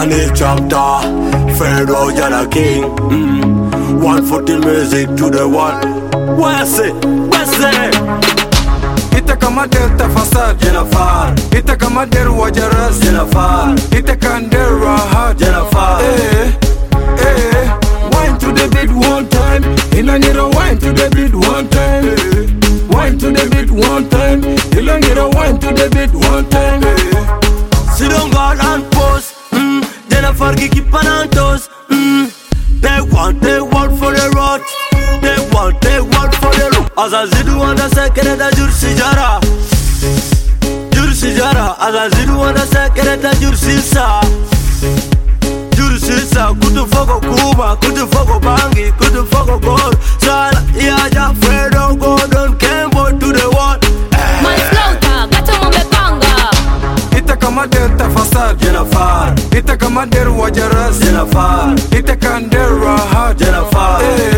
Money chapter, Pharaoh Jana King. One for the music to the one. Where's it? Ita kama delta fasad Jenafar, Ita kama der wajaras Jenafar, Ita kan der rahat Jenafar. Wine to the beat one time Inangira wine to the beat one time Wine to the beat one time Inangira wine to the beat one time Sit on God and pose. Jenafar ki panantos. They want for the road. They want for the road. Azazidu wanda sekereta jursi jara. Azazidu wanda sekereta jursi sa. Kutu fogo kuma, kutu fogo bangi, kutu fogo gold. Sana iaja Fredo Gordon Kembo to the wall. Manslaughter, gato mumepanga. Ita kama delta fasad Jenafar, Ita kama der wajaras Jenafar, Ita kan der rahat Jenafar.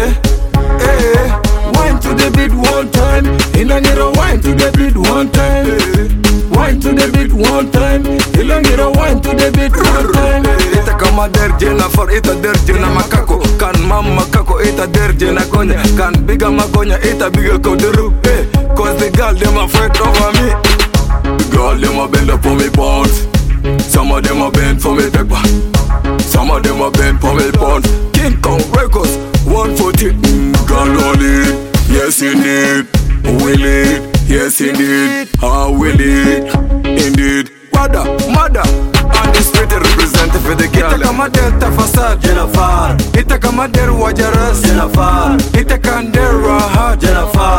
Wine to the beat one time Inangira wine to the beat one time Wine to the beat one time Inangira wine to the beat one time Ita kama der Jenafar Ita der jena makako Kan mama kako Ita der jena gonya Kan biga magonya Ita biga koderu Cause the girl them afraid over me. The girl them a bend up for me pants. Some of them a bend for me paper. Some of them a bend for me pants. King Kong Records 140 Girl on it, yes indeed. Will it, yes indeed. How will it, indeed. Wada, mother Undisputed representative for the girl. Ita kama delta fasad Jenafar, Ita kama der wajaras Jenafar, Ita kan der rahat Jenafar.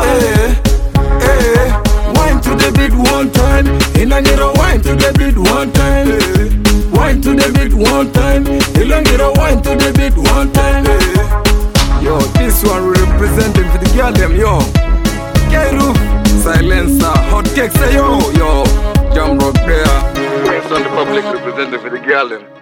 Wine to the beat one time Inangira wine to the beat one time Wine to the beat one time Inangira wine to the beat one time Yo, this one representing for the girl them, yo K-Roof, Silencer, Hot Cake, say yo Jamrock there Prince on the public representing for the girl them.